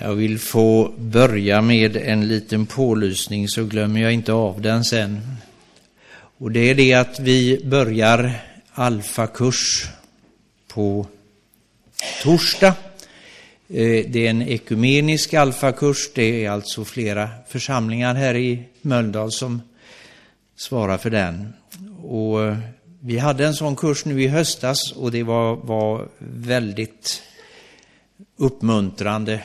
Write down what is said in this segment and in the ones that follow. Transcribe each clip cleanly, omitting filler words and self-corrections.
Jag vill få börja med en liten pålysning så glömmer jag inte av den sen. Och det är det att vi börjar alfakurs på torsdag. Det är en ekumenisk alfakurs. Det är alltså flera församlingar här i Mölndal som svarar för den. Och vi hade en sån kurs nu i höstas och det var väldigt uppmuntrande.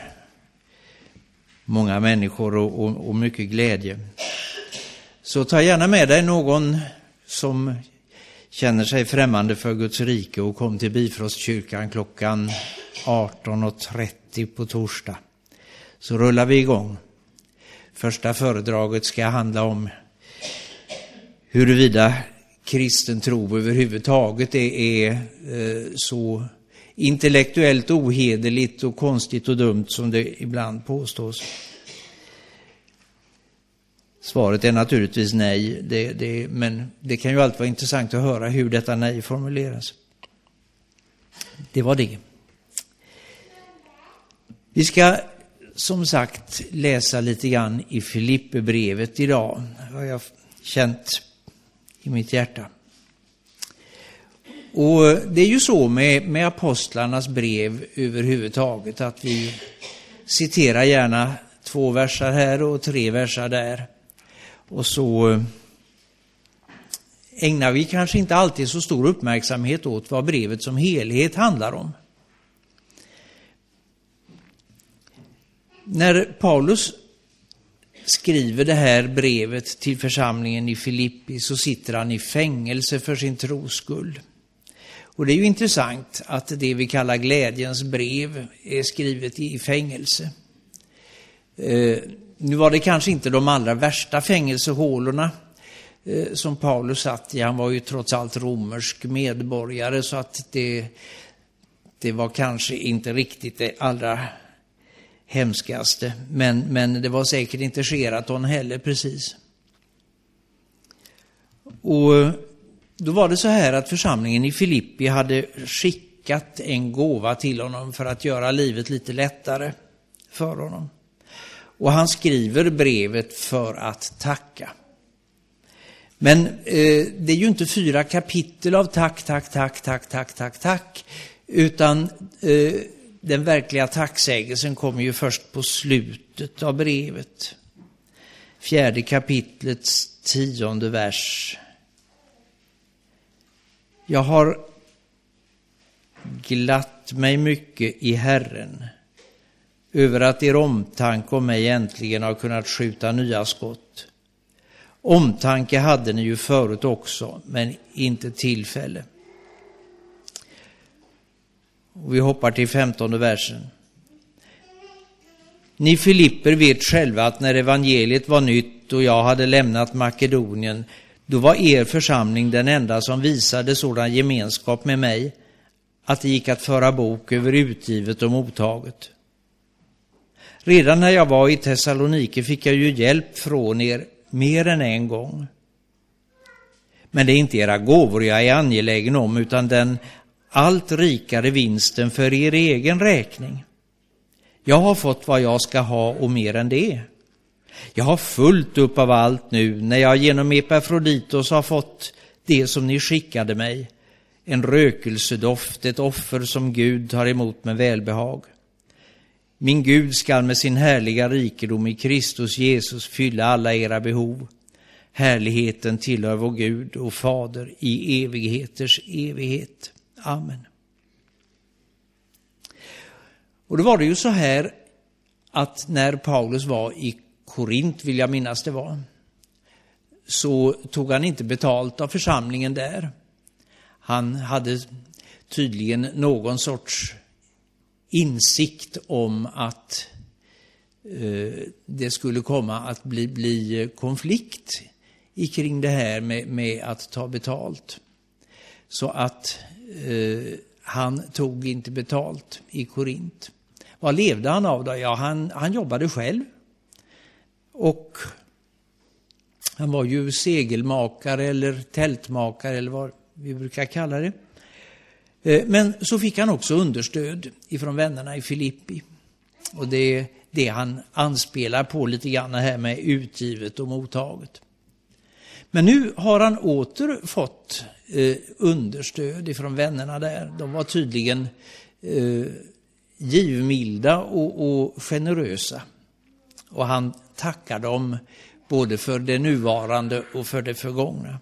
Många människor och mycket glädje. Så ta gärna med dig någon som känner sig främmande för Guds rike och kom till Bifrostkyrkan klockan 18.30 på torsdag. Så rullar vi igång. Första föredraget ska handla om huruvida kristen tro överhuvudtaget är så intellektuellt ohederligt och konstigt och dumt som det ibland påstås. Svaret är naturligtvis nej, men det kan ju alltid vara intressant att höra hur detta nej formuleras. Det var det. Vi ska som sagt läsa lite grann i Filipperbrevet idag. Det har jag känt i mitt hjärta. Och det är ju så med apostlarnas brev överhuvudtaget att vi citerar gärna 2 versar här och 3 versar där. Och så ägnar vi kanske inte alltid så stor uppmärksamhet åt vad brevet som helhet handlar om. När Paulus skriver det här brevet till församlingen i Filippi så sitter han i fängelse för sin tros skull. Och det är ju intressant att det vi kallar glädjens brev är skrivet i fängelse. Nu var det kanske inte de allra värsta fängelsehålorna som Paulus satt i. Han var ju trots allt romersk medborgare så att det var kanske inte riktigt det allra hemskaste. Men det var säkert inte Sheraton heller precis. Och då var det så här att församlingen i Filippi hade skickat en gåva till honom för att göra livet lite lättare för honom. Och han skriver brevet för att tacka. Men det är ju inte 4 kapitel av tack. Utan den verkliga tacksägelsen kommer ju först på slutet av brevet. 4 kapitlets 10:e vers. Jag har glatt mig mycket i Herren över att er omtanke om mig äntligen har kunnat skjuta nya skott. Omtanke hade ni ju förut också, men inte tillfälle. Och vi hoppar till 15:e versen. Ni Filipper vet själva att när evangeliet var nytt och jag hade lämnat Makedonien, då var er församling den enda som visade sådan gemenskap med mig att det gick att föra bok över utgivet och mottaget. Redan när jag var i Thessalonike fick jag ju hjälp från er mer än en gång. Men det är inte era gåvor jag är angelägen om utan den allt rikare vinsten för er egen räkning. Jag har fått vad jag ska ha och mer än det. Jag har fullt upp av allt nu när jag genom Epafroditos har fått det som ni skickade mig. En rökelsedoft, ett offer som Gud tar emot med välbehag. Min Gud skall med sin härliga rikedom i Kristus Jesus fylla alla era behov. Härligheten tillhör vår Gud och Fader i evigheters evighet. Amen. Och då var det ju så här att när Paulus var i Korint, vill jag minnas det var, så tog han inte betalt av församlingen där. Han hade tydligen någon sorts insikt om att det skulle komma att bli konflikt kring det här med att ta betalt. Så att han tog inte betalt i Korint. Vad levde han av då? Ja, han jobbade själv. Och han var ju segelmakare eller tältmakare eller vad vi brukar kalla det. Men så fick han också understöd ifrån vännerna i Filippi. Och det är det han anspelar på lite grann här med utgivet och mottaget. Men nu har han åter fått understöd ifrån vännerna där. De var tydligen givmilda och generösa. Och han tackar dem både för det nuvarande och för det förgångna.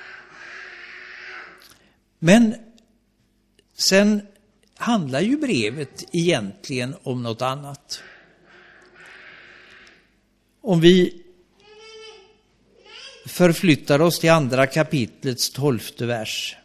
Men sen handlar ju brevet egentligen om något annat. Om vi förflyttar oss till andra kapitlets 12:e vers.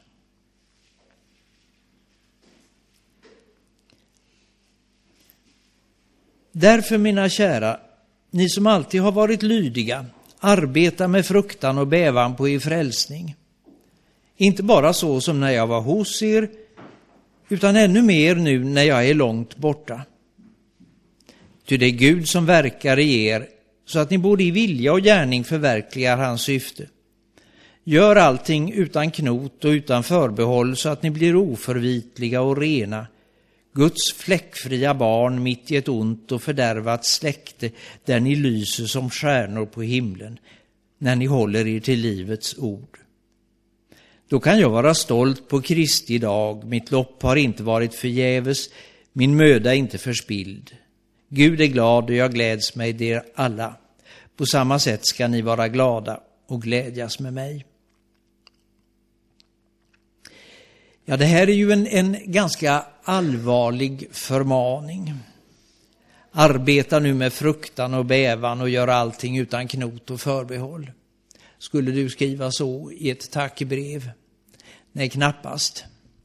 Därför, mina kära, ni som alltid har varit lydiga, arbeta med fruktan och bävan på er frälsning. Inte bara så som när jag var hos er, utan ännu mer nu när jag är långt borta. Ty det är Gud som verkar i er, så att ni både i vilja och gärning förverkligar hans syfte. Gör allting utan knot och utan förbehåll, så att ni blir oförvitliga och rena, Guds fläckfria barn mitt i ett ont och fördärvat släkte, där ni lyser som stjärnor på himlen, när ni håller er till livets ord. Då kan jag vara stolt på Kristi dag, mitt lopp har inte varit förgäves, min möda inte förspilld. Gud är glad och jag gläds med er alla. På samma sätt ska ni vara glada och glädjas med mig. Ja, det här är ju en ganska allvarlig förmaning. Arbeta nu med fruktan och bävan och gör allting utan knot och förbehåll. Skulle du skriva så i ett tackbrev? Nej, knappast.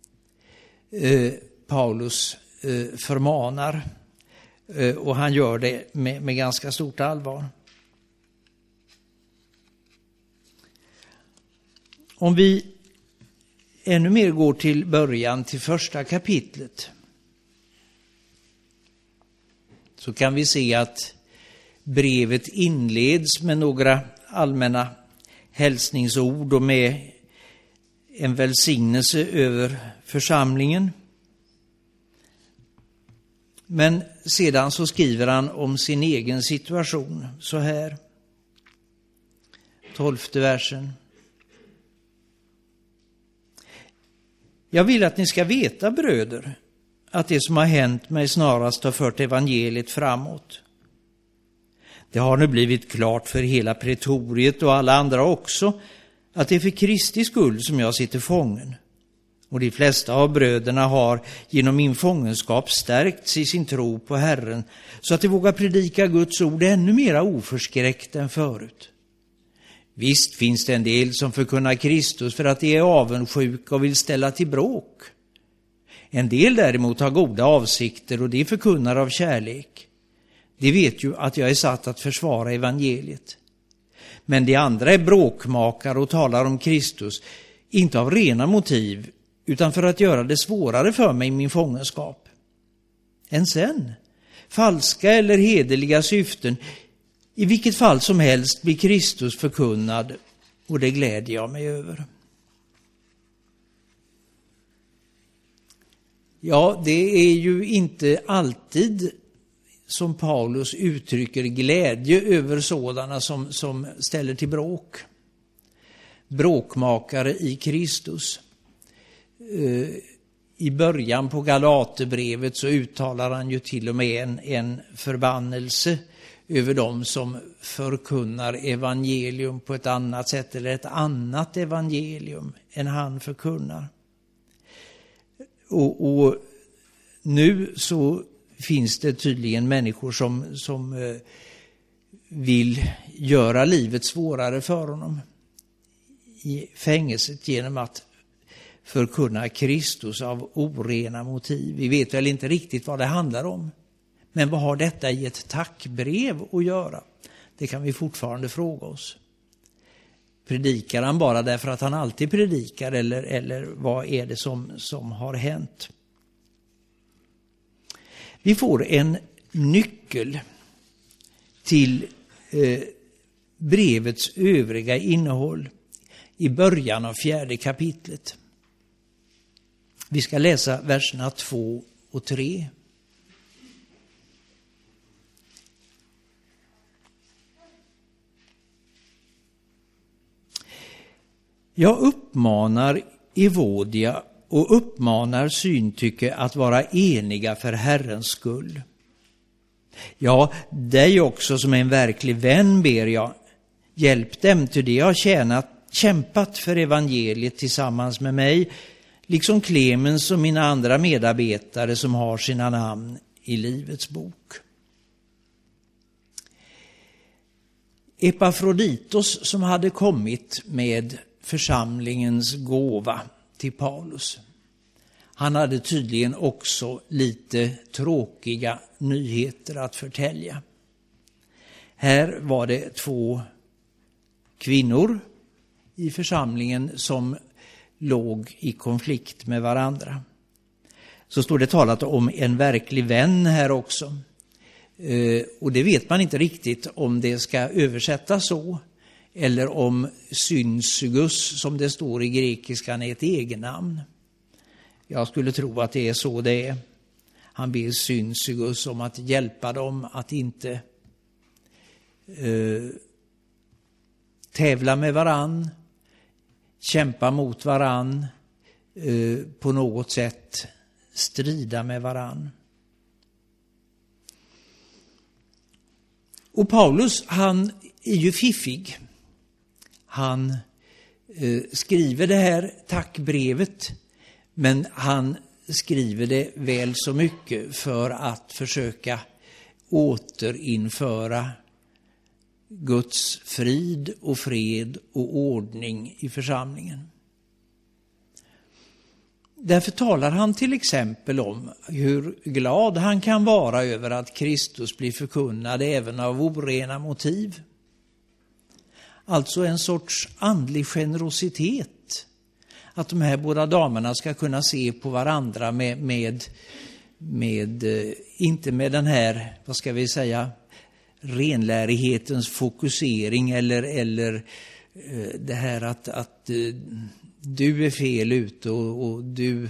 Paulus förmanar, och han gör det med ganska stort allvar. Om vi ännu mer går till början, till första kapitlet, så kan vi se att brevet inleds med några allmänna hälsningsord och med en välsignelse över församlingen. Men sedan så skriver han om sin egen situation så här. 12:e versen. Jag vill att ni ska veta, bröder, att det som har hänt mig snarast har fört evangeliet framåt. Det har nu blivit klart för hela pretoriet och alla andra också att det är för Kristi skull som jag sitter fången. Och de flesta av bröderna har genom min fångenskap stärkts i sin tro på Herren, så att de vågar predika Guds ord ännu mera oförskräckt än förut. Visst finns det en del som förkunnar Kristus för att de är avundsjuka och vill ställa till bråk. En del däremot har goda avsikter och de förkunnar av kärlek. De vet ju att jag är satt att försvara evangeliet. Men de andra är bråkmakare och talar om Kristus, inte av rena motiv, utan för att göra det svårare för mig i min fångenskap. Än sen, falska eller hederliga syften, i vilket fall som helst blir Kristus förkunnad, och det glädjer jag mig över. Ja, det är ju inte alltid som Paulus uttrycker glädje över sådana som ställer till bråk. Bråkmakare i Kristus. I början på Galaterbrevet så uttalar han ju till och med en förbannelse över dem som förkunnar evangelium på ett annat sätt, eller ett annat evangelium än han förkunnar. Och nu så finns det tydligen människor som vill göra livet svårare för honom i fängelset genom att förkunna Kristus av orena motiv. Vi vet väl inte riktigt vad det handlar om. Men vad har detta i ett tackbrev att göra? Det kan vi fortfarande fråga oss. Predikar han bara därför att han alltid predikar, eller vad är det som har hänt? Vi får en nyckel till brevets övriga innehåll i början av 4:e kapitlet. Vi ska läsa verserna 2 och 3. Jag uppmanar Evodia och uppmanar Syntyke att vara eniga för Herrens skull. Ja, dig också som är en verklig vän ber jag. Hjälp dem, till det har kämpat för evangeliet tillsammans med mig, liksom Clemens och mina andra medarbetare som har sina namn i Livets bok. Epafroditos, som hade kommit med församlingens gåva till Paulus, han hade tydligen också lite tråkiga nyheter att förtälja. Här var det 2 kvinnor i församlingen som låg i konflikt med varandra. Så står det talat om en verklig vän här också. Och det vet man inte riktigt om det ska översättas så, eller om Synsygus, som det står i grekiskan, är ett egennamn. Jag skulle tro att det är så det är. Han ber Synsygus om att hjälpa dem att inte tävla med varann, kämpa mot varann, på något sätt strida med varann. Och Paulus, han är ju fiffig. Han skriver det här tackbrevet, men han skriver det väl så mycket för att försöka återinföra Guds frid och fred och ordning i församlingen. Därför talar han till exempel om hur glad han kan vara över att Kristus blir förkunnad även av orena motiv. Alltså en sorts andlig generositet. Att de här båda damerna ska kunna se på varandra med inte med den här, vad ska vi säga, renlärighetens fokusering eller det här att du är fel ute och du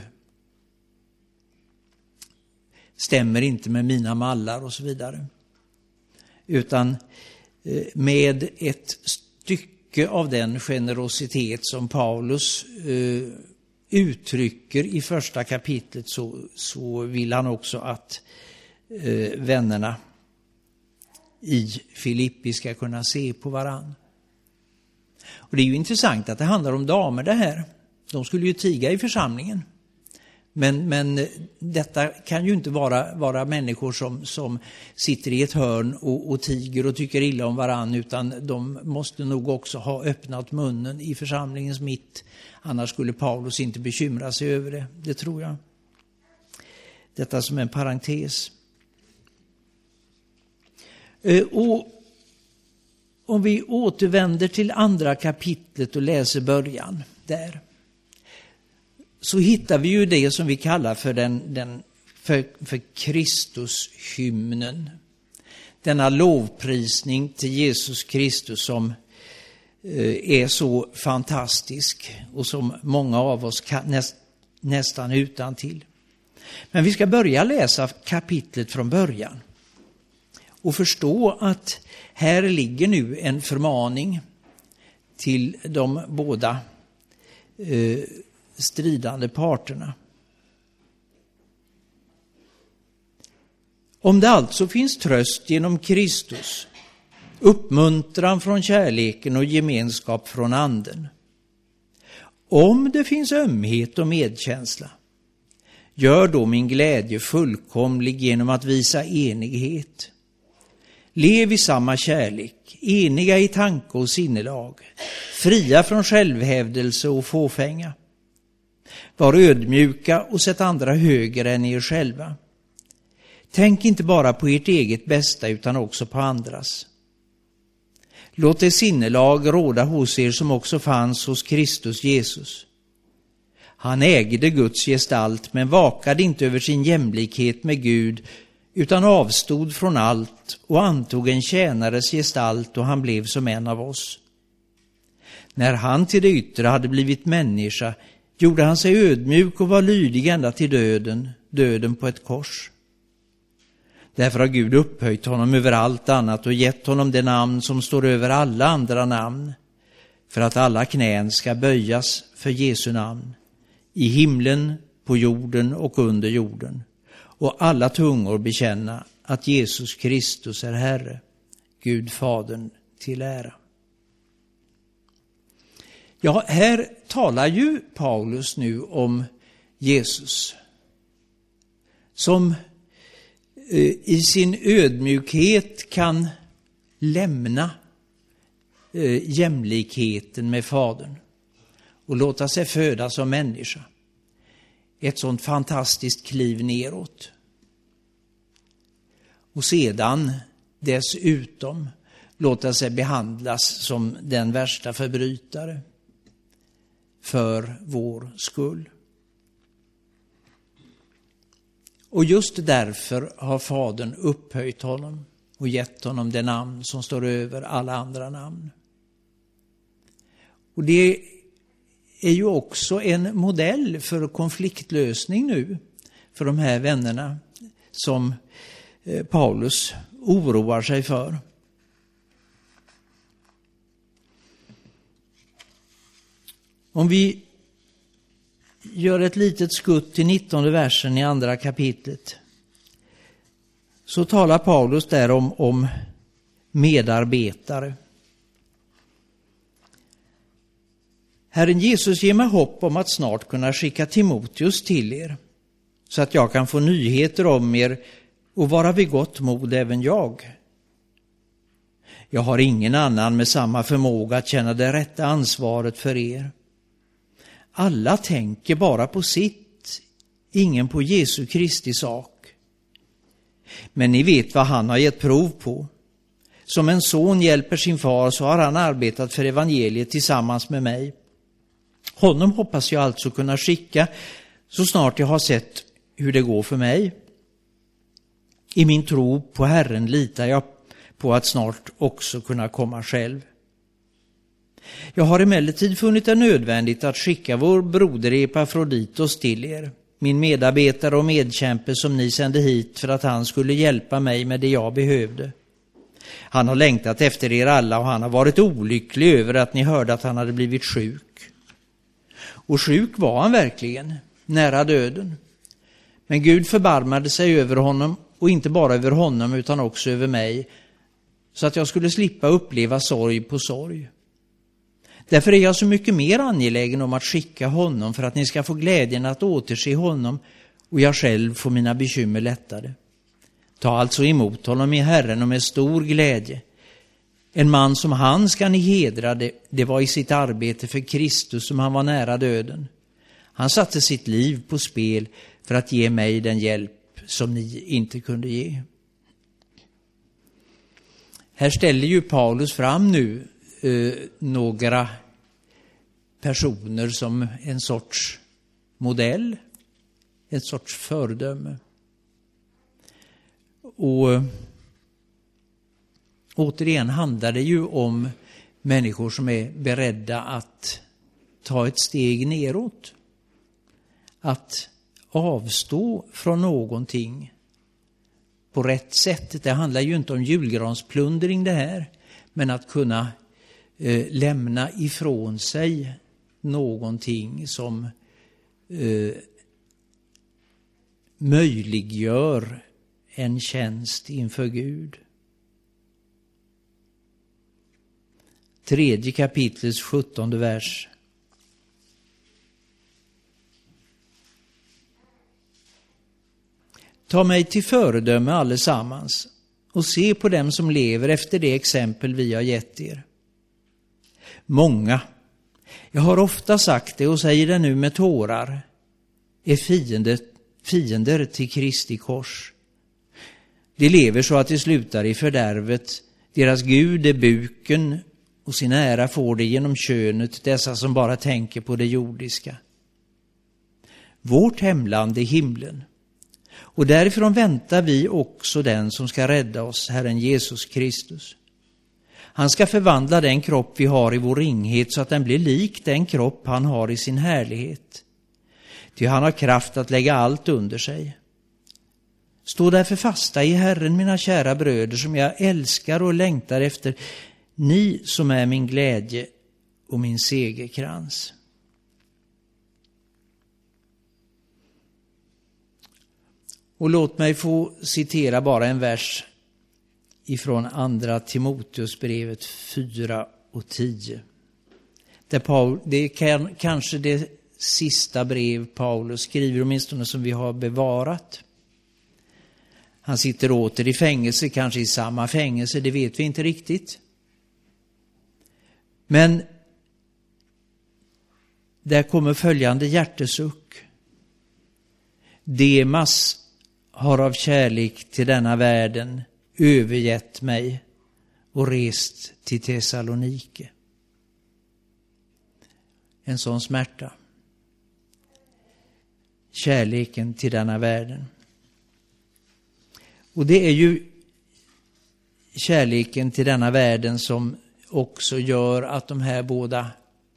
stämmer inte med mina mallar och så vidare. Utan med ett stycke av den generositet som Paulus uttrycker i första kapitlet, så vill han också att vännerna i Filippi ska kunna se på varann. Och det är ju intressant att det handlar om damer det här. De skulle ju tiga i församlingen. Men detta kan ju inte vara människor som sitter i ett hörn och tiger och tycker illa om varann, utan de måste nog också ha öppnat munnen i församlingens mitt. Annars skulle Paulus inte bekymra sig över det. Det tror jag. Detta som en parentes. Och om vi återvänder till andra kapitlet och läser början där, så hittar vi ju det som vi kallar för Kristushymnen. Denna lovprisning till Jesus Kristus som är så fantastisk och som många av oss kan nästan utantill. Men vi ska börja läsa kapitlet från början och förstå att här ligger nu en förmaning till de båda stridande parterna. Om det alltså finns tröst genom Kristus, uppmuntran från kärleken och gemenskap från anden, om det finns ömhet och medkänsla, gör då min glädje fullkomlig genom att visa enighet. Lev i samma kärlek, eniga i tanke och sinnelag, fria från självhävdelse och fåfänga. Var ödmjuka och sätt andra högre än er själva. Tänk inte bara på ert eget bästa utan också på andras. Låt det sinnelag råda hos er som också fanns hos Kristus Jesus. Han ägde Guds gestalt men vakade inte över sin jämlikhet med Gud utan avstod från allt och antog en tjänares gestalt och han blev som en av oss. När han till det yttre hade blivit människa gjorde han sig ödmjuk och var lydig ända till döden på ett kors. Därför har Gud upphöjt honom över allt annat och gett honom det namn som står över alla andra namn. för att alla knän ska böjas för Jesu namn, i himlen, på jorden och under jorden, och alla tungor bekänna att Jesus Kristus är Herre, Gud Fadern till ära. Ja, här talar ju Paulus nu om Jesus som i sin ödmjukhet kan lämna jämlikheten med Fadern och låta sig födas som människa. Ett sånt fantastiskt kliv neråt. Och sedan dessutom låta sig behandlas som den värsta förbrytare för vår skull. Och just därför har Fadern upphöjt honom och gett honom det namn som står över alla andra namn. Och det är ju också en modell för konfliktlösning nu för de här vännerna som Paulus oroar sig för. Om vi gör ett litet skutt till 19:e versen i andra kapitlet, så talar Paulus där om medarbetare. Herren Jesus ger mig hopp om att snart kunna skicka Timoteus till er, så att jag kan få nyheter om er och vara vid gott mod även jag. Jag har ingen annan med samma förmåga att känna det rätta ansvaret för er. Alla tänker bara på sitt, ingen på Jesu Kristi sak. Men ni vet vad han har gett prov på. Som en son hjälper sin far, så har han arbetat för evangeliet tillsammans med mig. Honom hoppas jag alltså kunna skicka så snart jag har sett hur det går för mig. I min tro på Herren litar jag på att snart också kunna komma själv. Jag har emellertid funnit det nödvändigt att skicka vår broder Epafroditos till er, min medarbetare och medkämpe som ni sände hit för att han skulle hjälpa mig med det jag behövde. Han har längtat efter er alla och han har varit olycklig över att ni hörde att han hade blivit sjuk. Och sjuk var han verkligen, nära döden. Men Gud förbarmade sig över honom, och inte bara över honom utan också över mig, så att jag skulle slippa uppleva sorg på sorg. Därför är jag så mycket mer angelägen om att skicka honom för att ni ska få glädjen att återse honom och jag själv får mina bekymmer lättade. Ta alltså emot honom i Herren och med stor glädje. En man som han ska ni hedra, det var i sitt arbete för Kristus som han var nära döden. Han satte sitt liv på spel för att ge mig den hjälp som ni inte kunde ge. Här ställer ju Paulus fram nu några personer som en sorts modell, ett sorts föredöme. Och återigen handlar det ju om människor som är beredda att ta ett steg neråt. Att avstå från någonting på rätt sätt. Det handlar ju inte om julgransplundring det här, men att kunna lämna ifrån sig någonting som möjliggör en tjänst inför Gud. 3:e kapitlets 17:e vers. Ta mig till föredöme allesammans och se på dem som lever efter det exempel vi har gett er. Många, jag har ofta sagt det och säger det nu med tårar, är fiender till Kristi kors. De lever så att de slutar i fördärvet. Deras Gud är buken och sin ära får de genom könet, dessa som bara tänker på det jordiska. Vårt hemland är himlen. Och därifrån väntar vi också den som ska rädda oss, Herren Jesus Kristus. Han ska förvandla den kropp vi har i vår ringhet så att den blir lik den kropp han har i sin härlighet. Ty han har kraft att lägga allt under sig. Stå därför fasta i Herren, mina kära bröder, som jag älskar och längtar efter, ni som är min glädje och min segerkrans. Och låt mig få citera bara en vers ifrån andra Timoteusbrevet 4:10. Det är kanske det sista brev Paulus skriver, åtminstone som vi har bevarat. Han sitter åter i fängelse, kanske i samma fängelse, det vet vi inte riktigt. Men där kommer följande hjärtesuck. Demas har av kärlek till denna världen övergett mig och rest till Thessalonike. En sån smärta. Kärleken till denna världen. Och det är ju kärleken till denna världen som också gör att de här båda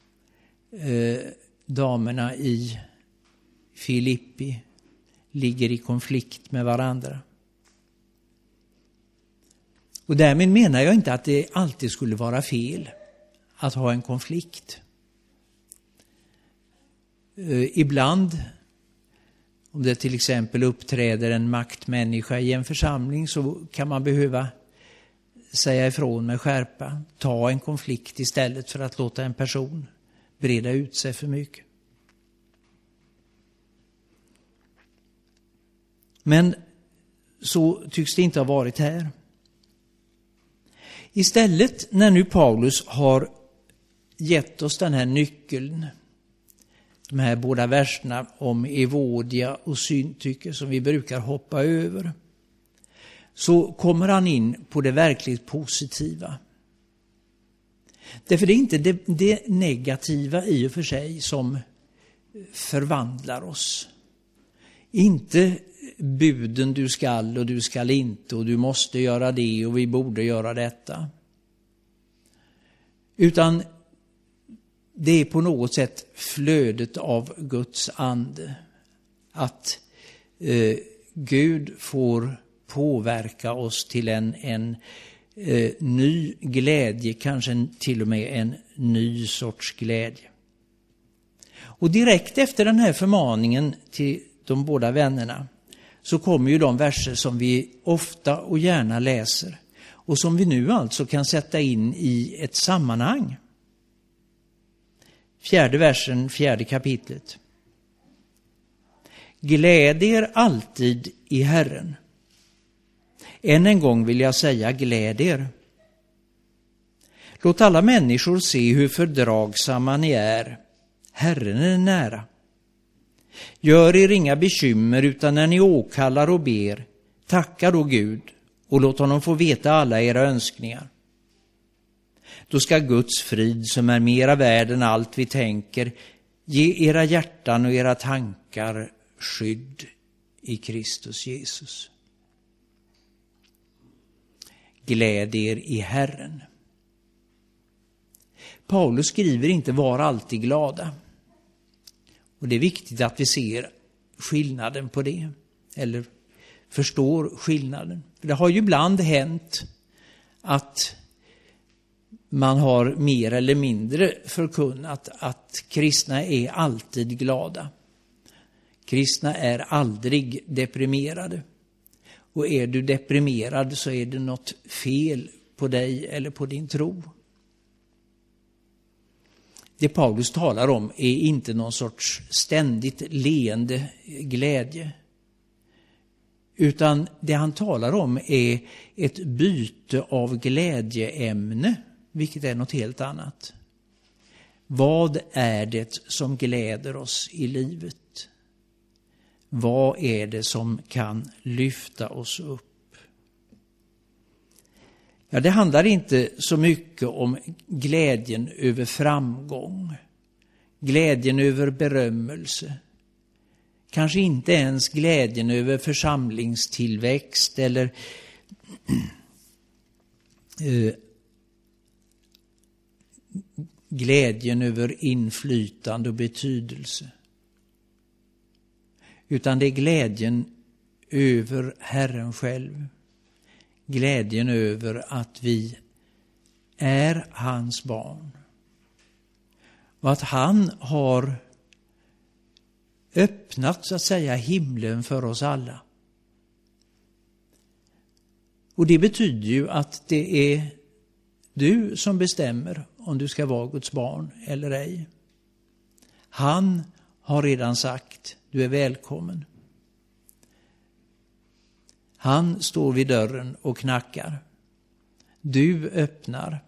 damerna i Filippi ligger i konflikt med varandra. Och därmed menar jag inte att det alltid skulle vara fel att ha en konflikt. Ibland, om det till exempel uppträder en maktmänniska i en församling, så kan man behöva säga ifrån med skärpa. Ta en konflikt istället för att låta en person breda ut sig för mycket. Men så tycks det inte ha varit här. Istället, när nu Paulus har gett oss den här nyckeln, de här båda verserna om Evodia och Syntyke som vi brukar hoppa över, så kommer han in på det verkligt positiva. Därför det är inte det negativa i och för sig som förvandlar oss. Inte buden du skall och du skall inte och du måste göra det och vi borde göra detta. Utan det är på något sätt flödet av Guds ande. Att Gud får påverka oss till en ny glädje, kanske till och med en ny sorts glädje. Och direkt efter den här förmaningen till de båda vännerna så kommer ju de verser som vi ofta och gärna läser och som vi nu alltså kan sätta in i ett sammanhang. 4:e versen, 4:e kapitlet. Gläd er alltid i Herren. Än en gång vill jag säga gläd er. Låt alla människor se hur fördragsamma ni är. Herren är nära. Gör er inga bekymmer, utan när ni åkallar och ber, tacka då Gud och låt honom få veta alla era önskningar. Då ska Guds frid, som är mera värd än allt vi tänker, ge era hjärtan och era tankar skydd i Kristus Jesus. Gläd er i Herren. Paulus skriver inte var alltid glada. Och det är viktigt att vi ser skillnaden på det. Eller förstår skillnaden. För det har ju ibland hänt att man har mer eller mindre förkunnat att kristna är alltid glada. Kristna är aldrig deprimerade. Och är du deprimerad så är det något fel på dig eller på din tro. Det Paulus talar om är inte någon sorts ständigt leende glädje. Utan det han talar om är ett byte av glädjeämne, vilket är något helt annat. Vad är det som gläder oss i livet? Vad är det som kan lyfta oss upp? Ja, det handlar inte så mycket om glädjen över framgång, glädjen över berömmelse. Kanske inte ens glädjen över församlingstillväxt eller glädjen över inflytande och betydelse. Utan det är glädjen över Herren själv. Glädjen över att vi är hans barn Och att han har öppnat så att säga himlen för oss alla. Och det betyder ju att det är du som bestämmer om du ska vara Guds barn eller ej. Han har redan sagt, du är välkommen. Han står vid dörren och knackar. Du öppnar.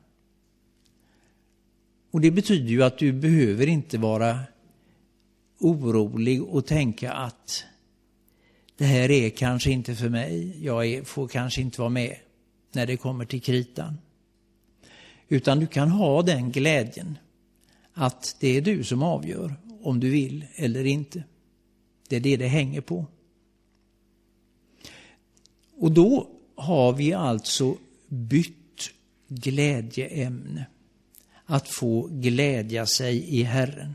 Och det betyder ju att du behöver inte vara orolig och tänka att det här är kanske inte för mig. Jag får kanske inte vara med när det kommer till kritan. Utan du kan ha den glädjen att det är du som avgör om du vill eller inte. Det är det hänger på. Och då har vi alltså bytt glädjeämne. Att få glädja sig i Herren.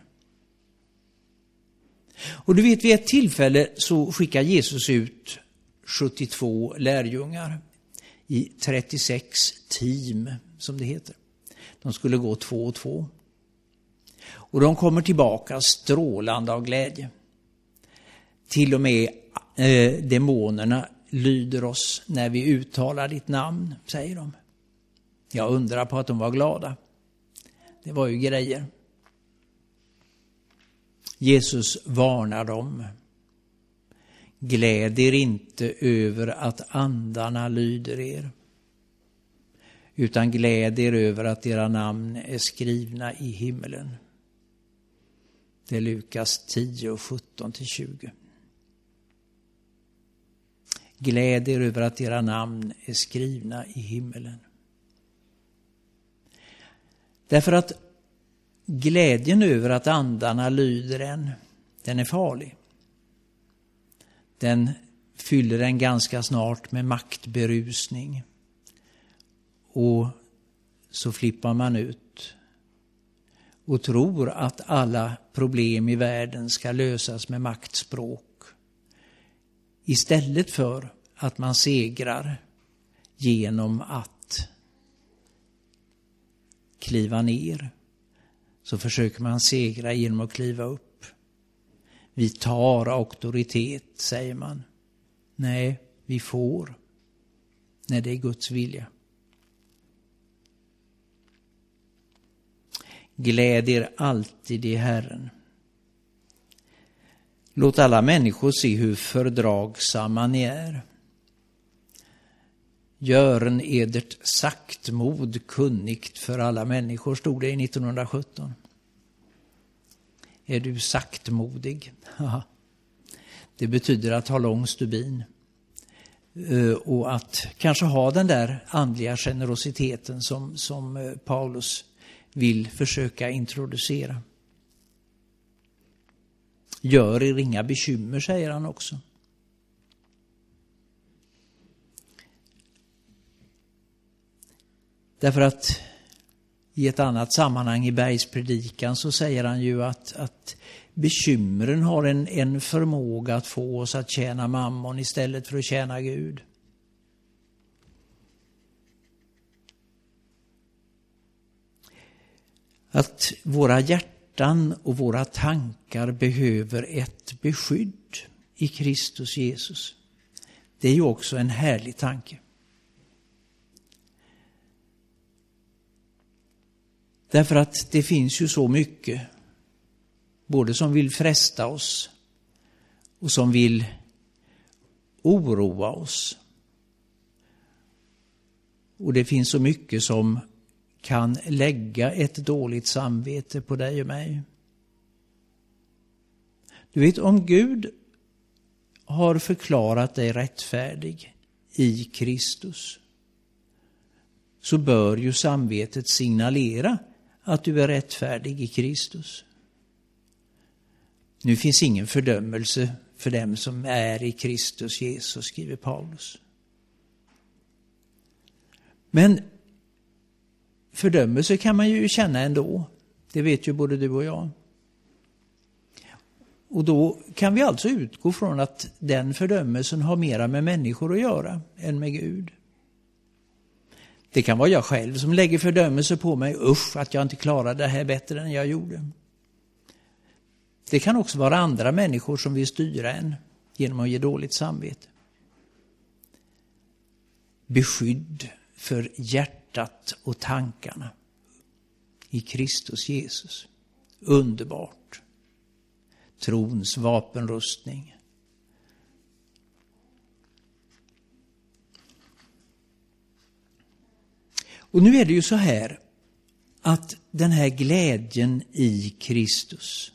Och du vet, vid ett tillfälle så skickar Jesus ut 72 lärjungar i 36 team, som det heter. De skulle gå 2 och 2. Och de kommer tillbaka strålande av glädje. Till och med demonerna lyder oss när vi uttalar ditt namn, säger de. Jag undrar på att de var glada. Det var ju grejer. Jesus varnar dem. Gläd er inte över att andarna lyder er. Utan gläd er över att era namn är skrivna i himmelen. Det är Lukas 10 och 17-20. Gläd er över att era namn är skrivna i himmelen. Därför att glädjen över att andarna lyder en, den är farlig. Den fyller en ganska snart med maktberusning. Och så flippar man ut och tror att alla problem i världen ska lösas med maktspråk. Istället för att man segrar genom att kliva ner, så försöker man segra genom att kliva upp. Vi tar auktoritet, säger man. Nej, vi får, när det är Guds vilja. Gläd er alltid i Herren. Låt alla människor se hur fördragsamma ni är. Gören edert saktmod kunnigt för alla människor, stod det i 1917. Är du saktmodig? Det betyder att ha lång stubin. Och att kanske ha den där andliga generositeten som Paulus vill försöka introducera. Gör er inga bekymmer, säger han också. Därför att i ett annat sammanhang i Bergspredikan så säger han ju att bekymren har en förmåga att få oss att tjäna mammon istället för att tjäna Gud. Att våra hjärtan och våra tankar behöver ett beskydd i Kristus Jesus. Det är ju också en härlig tanke. Därför att det finns ju så mycket, både som vill fresta oss och som vill oroa oss. Och det finns så mycket som kan lägga ett dåligt samvete på dig och mig. Du vet, om Gud har förklarat dig rättfärdig i Kristus, så bör ju samvetet signalera att du är rättfärdig i Kristus. Nu finns ingen fördömelse för dem som är i Kristus Jesus, skriver Paulus. Men fördömelse kan man ju känna ändå. Det vet ju både du och jag. Och då kan vi alltså utgå från att den fördömelsen har mera med människor att göra än med Gud. Det kan vara jag själv som lägger fördömelse på mig. Usch, att jag inte klarade det här bättre än jag gjorde. Det kan också vara andra människor som vill styra en genom att ge dåligt samvete. Beskydd för hjärtat och tankarna i Kristus Jesus. Underbart. Trons vapenrustning. Och nu är det ju så här att den här glädjen i Kristus,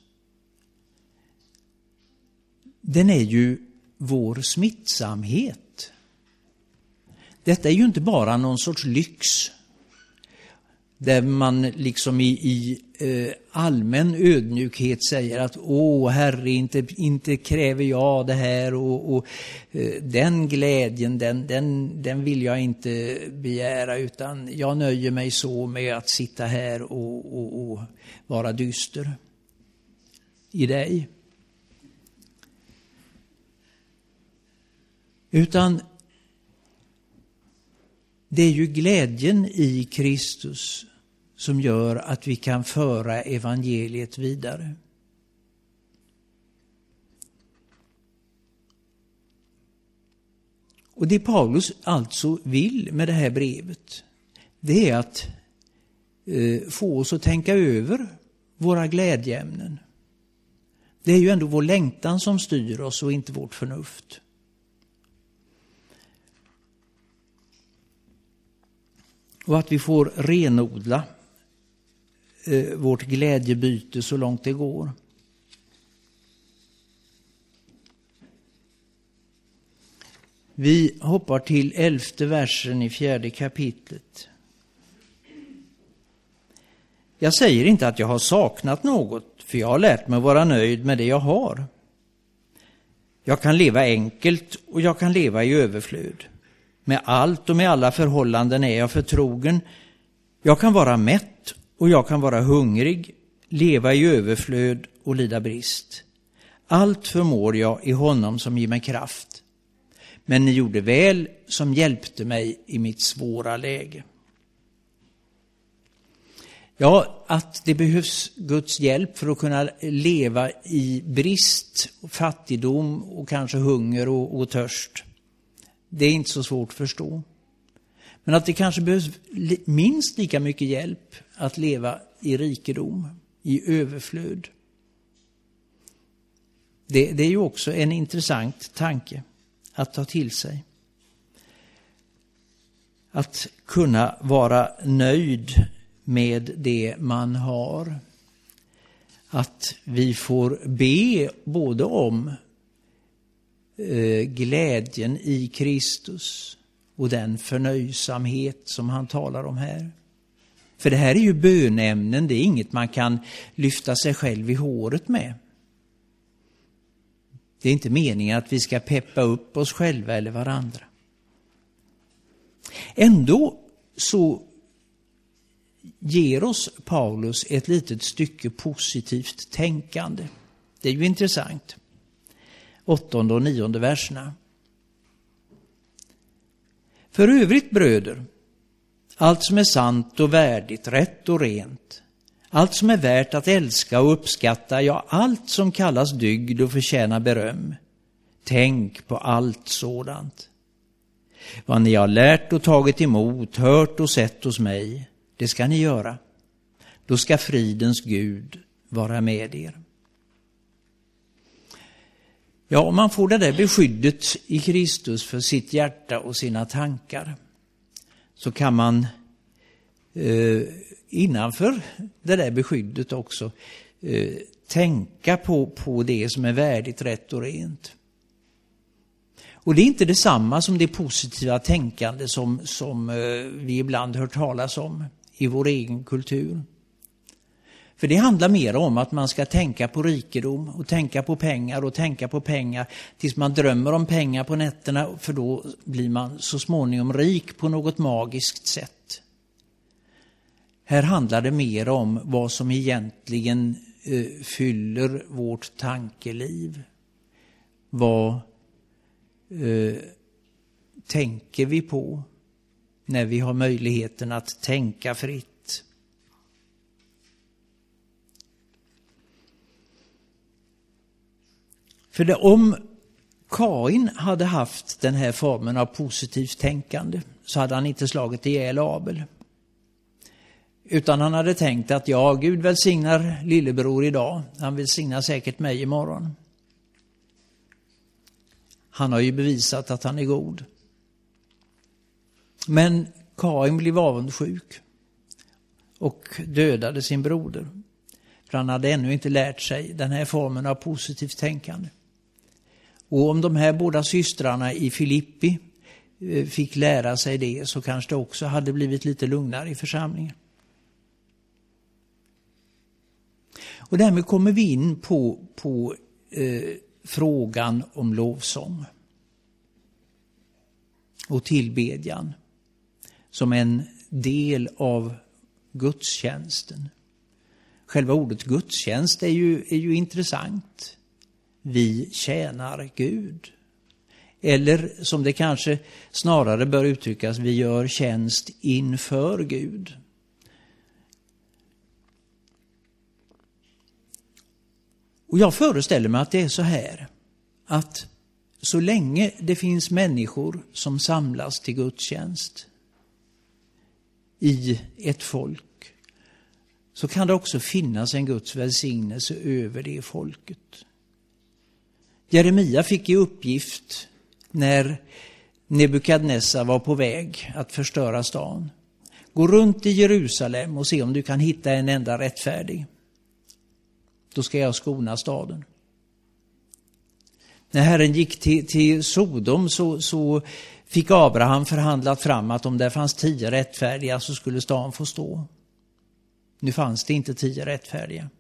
den är ju vår smittsamhet. Detta är ju inte bara någon sorts lyx där man liksom i allmän ödmjukhet säger att Herre, inte kräver jag det här och den glädjen den vill jag inte begära, utan jag nöjer mig så med att sitta här och vara dyster i dig. Utan det är ju glädjen i Kristus som gör att vi kan föra evangeliet vidare. Och det Paulus alltså vill med det här brevet, det är att få oss att tänka över våra glädjeämnen. Det är ju ändå vår längtan som styr oss och inte vårt förnuft. Och att vi får renodla vårt glädjebyte så långt det går. Vi hoppar till 11:e versen i 4:e kapitlet. Jag säger inte att jag har saknat något, för jag har lärt mig vara nöjd med det jag har. Jag kan leva enkelt och jag kan leva i överflöd. Med allt och med alla förhållanden är jag förtrogen. Jag kan vara mätt och jag kan vara hungrig, leva i överflöd och lida brist. Allt förmår jag i honom som ger mig kraft. Men ni gjorde väl som hjälpte mig i mitt svåra läge. Ja, att det behövs Guds hjälp för att kunna leva i brist, fattigdom och kanske hunger och törst. Det är inte så svårt att förstå. Men att det kanske behövs minst lika mycket hjälp att leva i rikedom, i överflöd. Det är ju också en intressant tanke att ta till sig. Att kunna vara nöjd med det man har. Att vi får be både om glädjen i Kristus och den förnöjsamhet som han talar om här. För det här är ju bönämnen, det är inget man kan lyfta sig själv i håret med. Det är inte meningen att vi ska peppa upp oss själva eller varandra. Ändå så ger oss Paulus ett litet stycke positivt tänkande. Det är ju intressant. 8:e och 9:e verserna. För övrigt, bröder, allt som är sant och värdigt, rätt och rent, allt som är värt att älska och uppskatta, ja, allt som kallas dygd och förtjänar beröm, tänk på allt sådant. Vad ni har lärt och tagit emot, hört och sett hos mig, det ska ni göra. Då ska fridens Gud vara med er. Ja, om man får det där beskyddet i Kristus för sitt hjärta och sina tankar, så kan man innanför det där beskyddet också tänka på det som är värdigt, rätt och rent. Och det är inte detsamma som det positiva tänkande som vi ibland hör talas om i vår egen kultur. För det handlar mer om att man ska tänka på rikedom och tänka på pengar och tänka på pengar tills man drömmer om pengar på nätterna, för då blir man så småningom rik på något magiskt sätt. Här handlar det mer om vad som egentligen fyller vårt tankeliv. Vad tänker vi på när vi har möjligheten att tänka fritt? För om Kain hade haft den här formen av positivt tänkande så hade han inte slagit ihjäl Abel. Utan han hade tänkt att ja, Gud välsignar lillebror idag. Han välsignar säkert mig imorgon. Han har ju bevisat att han är god. Men Kain blev avundsjuk och dödade sin broder. För han hade ännu inte lärt sig den här formen av positivt tänkande. Och om de här båda systrarna i Filippi fick lära sig det så kanske det också hade blivit lite lugnare i församlingen. Och därmed kommer vi in på frågan om lovsång och tillbedjan som en del av gudstjänsten. Själva ordet gudstjänst är ju intressant. Vi tjänar Gud. Eller som det kanske snarare bör uttryckas, vi gör tjänst inför Gud. Och jag föreställer mig att det är så här, att så länge det finns människor som samlas till gudstjänst i ett folk, så kan det också finnas en Guds välsignelse över det folket. Jeremia fick i uppgift när Nebukadnessar var på väg att förstöra stan. Gå runt i Jerusalem och se om du kan hitta en enda rättfärdig. Då ska jag skona staden. När Herren gick till Sodom så fick Abraham förhandlat fram att om det fanns 10 rättfärdiga så skulle stan få stå. Nu fanns det inte 10 rättfärdiga.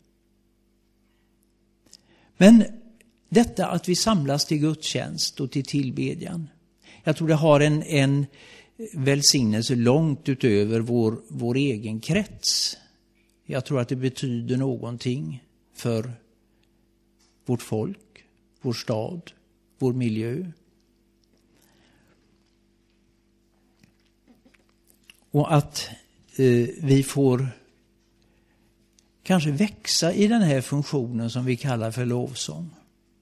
Men detta att vi samlas till gudstjänst och till tillbedjan, jag tror det har en välsignelse långt utöver vår egen krets. Jag tror att det betyder någonting för vårt folk, vår stad, vår miljö. Och att vi får kanske växa i den här funktionen som vi kallar för lovsång.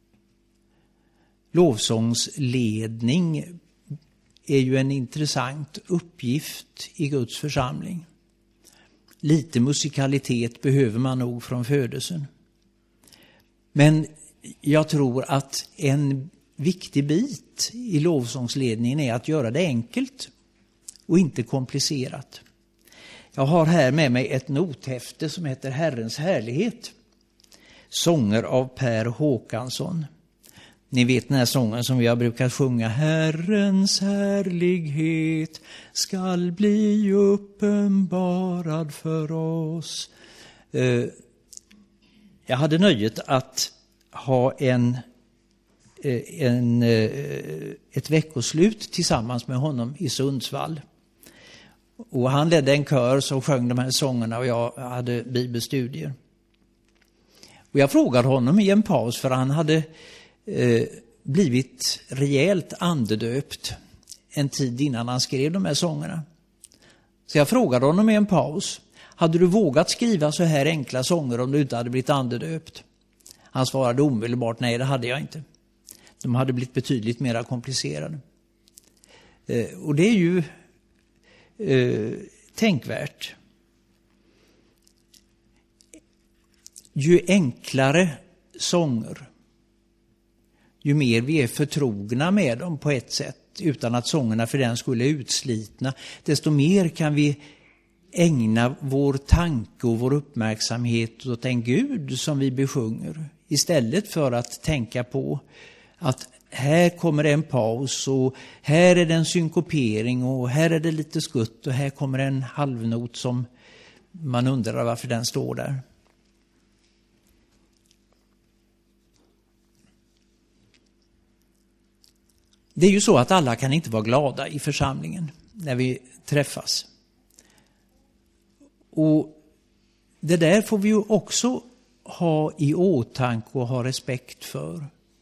Lovsångsledning är ju en intressant uppgift i Guds församling. Lite musikalitet behöver man nog från födelsen. Men jag tror att en viktig bit i lovsångsledningen är att göra det enkelt och inte komplicerat. Jag har här med mig ett nothäfte som heter Herrens härlighet. Sånger av Per Håkansson. Ni vet den här sången som vi har brukat sjunga. Herrens härlighet skall bli uppenbarad för oss. Jag hade nöjet att ha ett veckoslut tillsammans med honom i Sundsvall. Och han ledde en kör som sjöng de här sångerna och jag hade bibelstudier. Och jag frågade honom i en paus, för han hade blivit rejält andedöpt en tid innan han skrev de här sångerna. Så jag frågade honom i en paus: hade du vågat skriva så här enkla sånger om du inte hade blivit andedöpt? Han svarade omedelbart: nej, det hade jag inte. De hade blivit betydligt mer komplicerade. Och det är ju tänkvärt. Ju enklare sånger, ju mer vi är förtrogna med dem på ett sätt, utan att sångerna för den skulle utslitna, desto mer kan vi ägna vår tanke och vår uppmärksamhet åt en Gud som vi besjunger. Istället för att tänka på att här kommer en paus och här är det en synkopering och här är det lite skutt och här kommer en halvnot som man undrar varför den står där. Det är ju så att alla kan inte vara glada i församlingen när vi träffas. Och det där får vi ju också ha i åtanke och ha respekt för.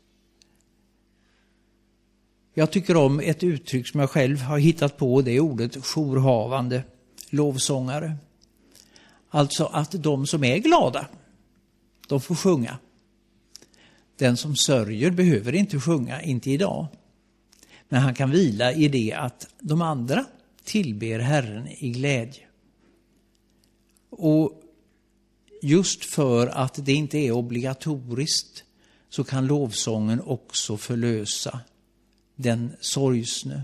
Jag tycker om ett uttryck som jag själv har hittat på, det är ordet jourhavande lovsångare. Alltså att de som är glada, de får sjunga. Den som sörjer behöver inte sjunga, inte idag. Men han kan vila i det att de andra tillber Herren i glädje. Och just för att det inte är obligatoriskt så kan lovsången också förlösa den sorgsne.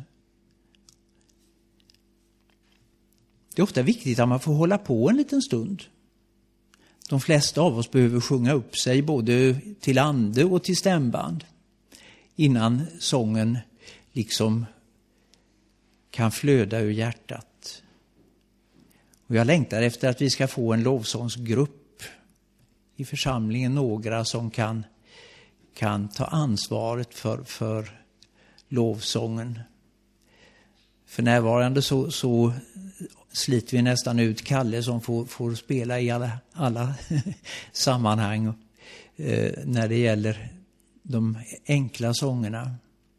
Det är ofta viktigt att man får hålla på en liten stund. De flesta av oss behöver sjunga upp sig både till ande och till stämband innan sången liksom kan flöda ur hjärtat. Och jag längtar efter att vi ska få en lovsångsgrupp i församlingen, några som kan ta ansvaret för lovsången. För närvarande så sliter vi nästan ut Kalle som får spela i alla sammanhang när det gäller de enkla sångerna.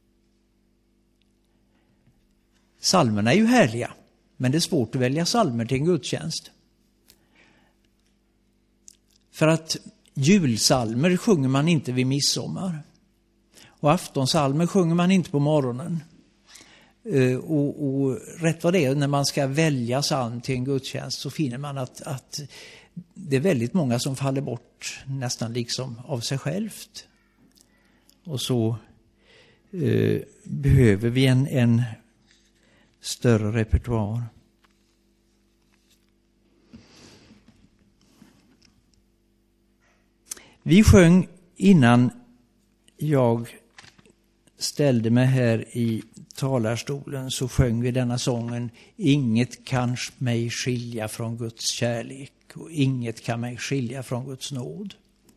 Psalmerna är ju härliga, men det är svårt att välja psalmer till en gudstjänst. För att julsalmer sjunger man inte vid midsommar. Och aftonsalmer sjunger man inte på morgonen. Och rätt vad det är, när man ska välja psalm till en gudstjänst så finner man att det är väldigt många som faller bort nästan liksom av sig självt. Och så behöver vi en större repertoar. Vi sjöng innan jag ställde mig här i talarstolen, så sjöng vi denna sången: inget kan mig skilja från Guds kärlek och inget kan mig skilja från Guds nåd.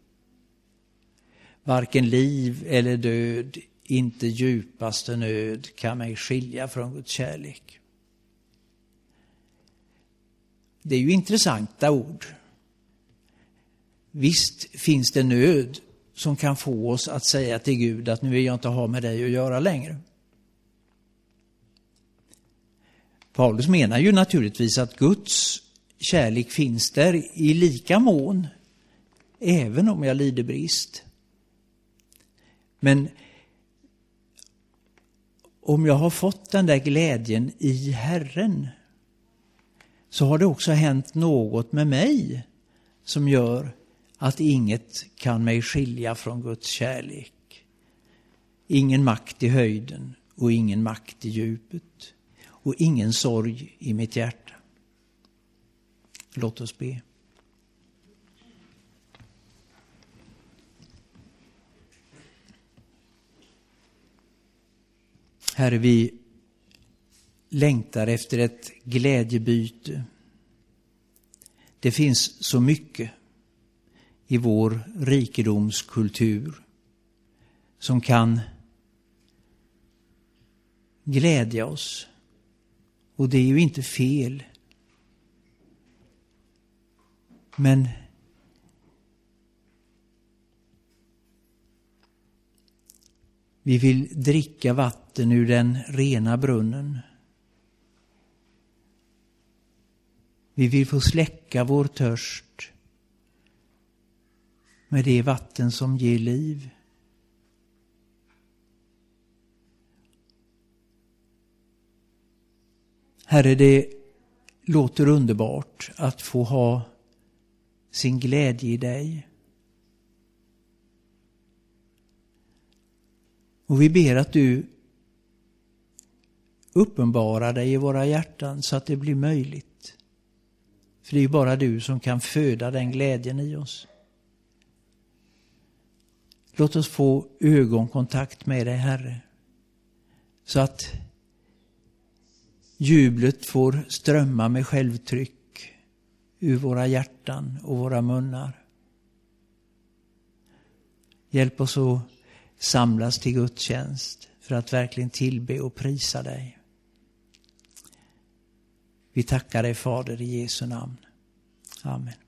Varken liv eller död, inte djupaste nöd kan mig skilja från Guds kärlek. Det är ju intressanta ord. Visst finns det nöd som kan få oss att säga till Gud att nu vill jag inte ha med dig att göra längre. Paulus menar ju naturligtvis att Guds kärlek finns där i lika mån, även om jag lider brist. Men om jag har fått den där glädjen i Herren, så har det också hänt något med mig som gör att inget kan mig skilja från Guds kärlek. Ingen makt i höjden och ingen makt i djupet och ingen sorg i mitt hjärta. Låt oss be. Herre, vi längtar efter ett glädjebyte. Det finns så mycket i vår rikedomskultur som kan glädja oss. Och det är ju inte fel. Men vi vill dricka vatten ur den rena brunnen. Vi vill få släcka vår törst med det vatten som ger liv. Herre, det låter underbart att få ha sin glädje i dig. Och vi ber att du uppenbarar dig i våra hjärtan så att det blir möjligt. För det är bara du som kan föda den glädjen i oss. Låt oss få ögonkontakt med dig, Herre. Så att jublet får strömma med självtryck ur våra hjärtan och våra munnar. Hjälp oss att samlas till gudstjänst för att verkligen tillbe och prisa dig. Vi tackar dig, Fader, i Jesu namn. Amen.